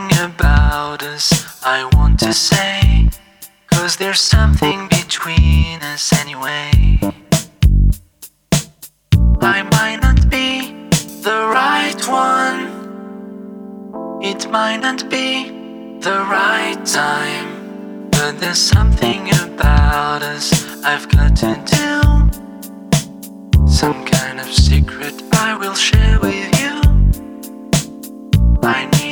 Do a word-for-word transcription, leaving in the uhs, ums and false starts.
something about us I want to say, 'cause there's something between us anyway. I might not be the right one, it might not be the right time, but there's something about us I've got to do. Some kind of secret I will share with you. I need